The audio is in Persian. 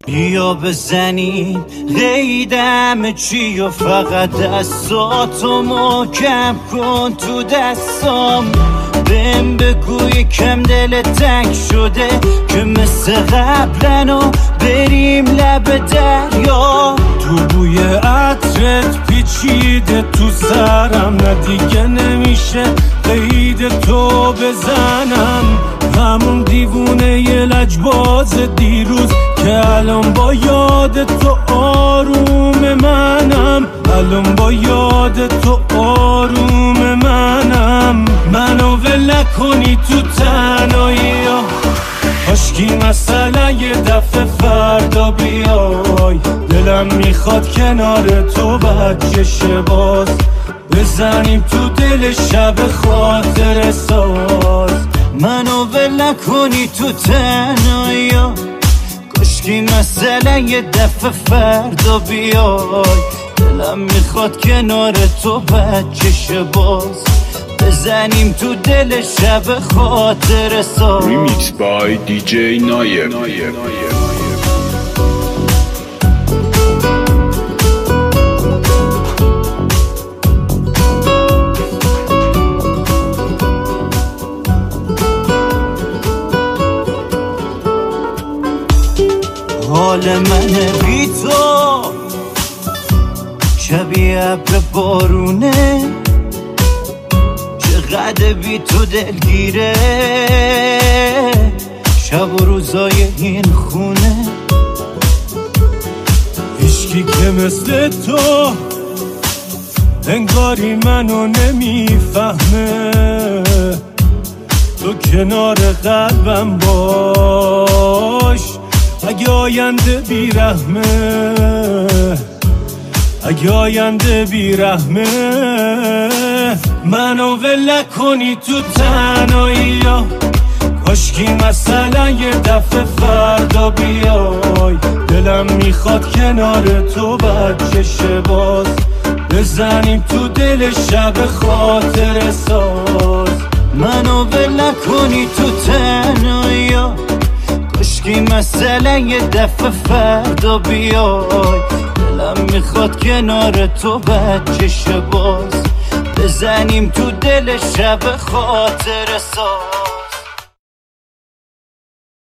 بیا بزنیم قیدم چی و فقط دستاتو محکم کن تو دستام. بهم بگو یکم دل تنگ شده که مثل قبلنو بریم لب دریا. تو بوی عطرت پیچیده تو سرم، نه دیگه نمیشه قید تو بزنم. همون دیوونه ی لجباز دیروز که الان با یاد تو آروم منم، الان با یاد تو آروم منم. منو ول نکنی تو تنهایی ها، کاشکی مثلا یه دفعه فردا بیای. دلم میخواد کنار تو بچشه باز، بزنیم تو دل شب خاطر ساز. منو ول نکنی تو تنهایی ها، کاشکی مثلا یه دفعه فردا بیای. دلم میخواد کنار تو بچشه باز، بزنیم تو دل شب خاطر ساز. Remix by DJ Nayev. حال منه بی تو شبیه ابر بارونه، چقدر بی تو دلگیره شب و روزای این خونه. هیچکی که مثل تو انگاری منو نمیفهمه. تو کنار قلبم باش اگه آینده بیرحمه، اگه آینده بیرحمه. منو ول نکنی تو تنهایی ها، کاشکی مثلا یه دفعه فردا بیای. دلم میخواد کنار تو بچشه باز، بزنیم تو دل شب خاطر ساز. منو ول نکنی تو تنهایی ها، کاشکی مثلا یه دفعه فردا بیای. دلم میخواد کنار تو بچشه باز، بزنیم تو دل شب خاطر ساز.